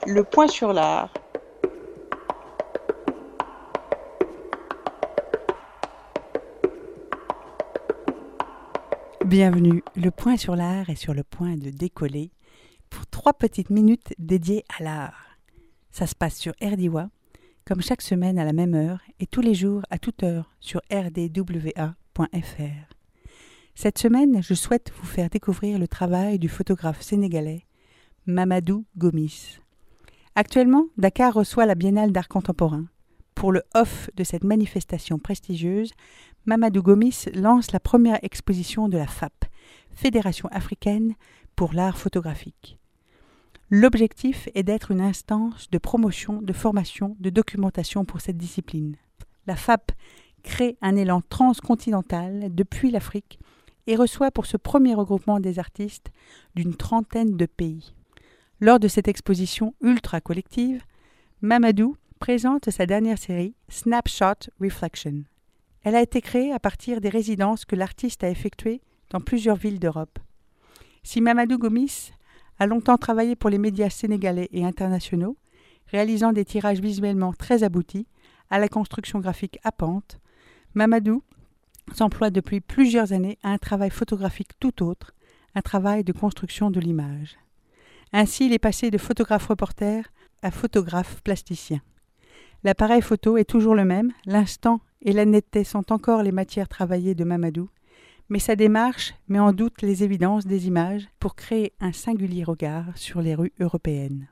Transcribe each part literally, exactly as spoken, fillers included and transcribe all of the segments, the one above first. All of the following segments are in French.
Le point sur l'art. Bienvenue, le point sur l'art est sur le point de décoller pour trois petites minutes dédiées à l'art. Ça se passe sur R D W A, comme chaque semaine à la même heure et tous les jours à toute heure sur r d w a point f r. Cette semaine, je souhaite vous faire découvrir le travail du photographe sénégalais Mamadou Gomis. Actuellement, Dakar reçoit la Biennale d'art contemporain. Pour le off de cette manifestation prestigieuse, Mamadou Gomis lance la première exposition de la F A P, Fédération africaine pour l'art photographique. L'objectif est d'être une instance de promotion, de formation, de documentation pour cette discipline. La F A P crée un élan transcontinental depuis l'Afrique et reçoit pour ce premier regroupement des artistes d'une trentaine de pays. Lors de cette exposition ultra collective, Mamadou présente sa dernière série Snapshot Reflection. Elle a été créée à partir des résidences que l'artiste a effectuées dans plusieurs villes d'Europe. Si Mamadou Gomis a longtemps travaillé pour les médias sénégalais et internationaux, réalisant des tirages visuellement très aboutis, à la construction graphique à pente, Mamadou s'emploie depuis plusieurs années à un travail photographique tout autre, un travail de construction de l'image. Ainsi, il est passé de photographe-reporter à photographe plasticien. L'appareil photo est toujours le même, l'instant et la netteté sont encore les matières travaillées de Mamadou, mais sa démarche met en doute les évidences des images pour créer un singulier regard sur les rues européennes.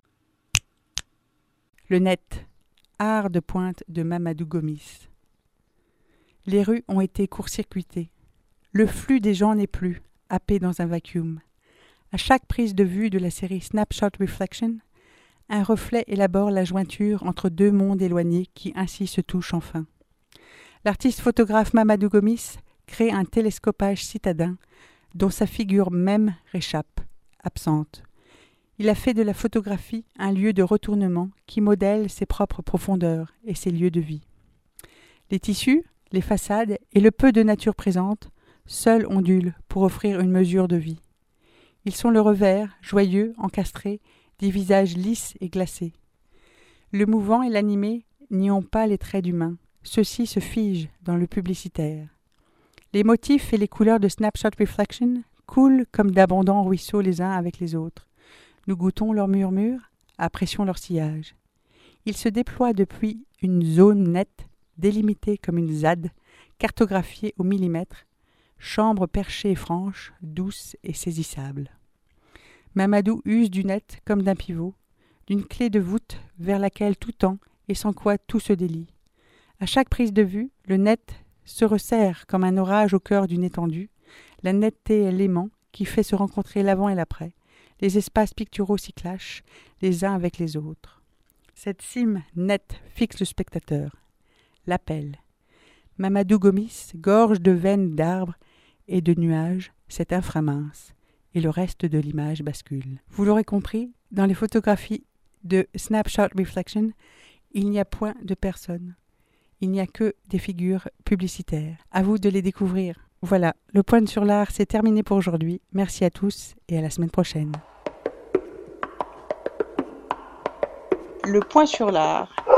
Le net, art de pointe de Mamadou Gomis. Les rues ont été court-circuitées. Le flux des gens n'est plus, happé dans un vacuum. À chaque prise de vue de la série Snapshot Reflection, un reflet élabore la jointure entre deux mondes éloignés qui ainsi se touchent enfin. L'artiste photographe Mamadou Gomis crée un télescopage citadin dont sa figure même réchappe, absente. Il a fait de la photographie un lieu de retournement qui modèle ses propres profondeurs et ses lieux de vie. Les tissus, les façades et le peu de nature présente, seuls ondulent pour offrir une mesure de vie. Ils sont le revers, joyeux, encastré, des visages lisses et glacés. Le mouvant et l'animé n'y ont pas les traits d'humain. Ceux-ci se figent dans le publicitaire. Les motifs et les couleurs de Snapshot Reflection coulent comme d'abondants ruisseaux les uns avec les autres. Nous goûtons leur murmure, apprécions leur sillage. Ils se déploient depuis une zone nette, délimitée comme une Z A D, cartographiée au millimètre, chambre perchée et franche, douce et saisissable. Mamadou use du net comme d'un pivot, d'une clé de voûte vers laquelle tout tend et sans quoi tout se délie. À chaque prise de vue, le net se resserre comme un orage au cœur d'une étendue. La netteté est l'aimant qui fait se rencontrer l'avant et l'après. Les espaces picturaux s'y clashent, les uns avec les autres. Cette cime nette fixe le spectateur, l'appelle. Mamadou Gomis gorge de veines d'arbres et de nuages cet inframince, et le reste de l'image bascule. Vous l'aurez compris, dans les photographies de Snapshot Reflection, il n'y a point de personne. Il n'y a que des figures publicitaires. À vous de les découvrir. Voilà, le point sur l'art, c'est terminé pour aujourd'hui. Merci à tous et à la semaine prochaine. Le point sur l'art.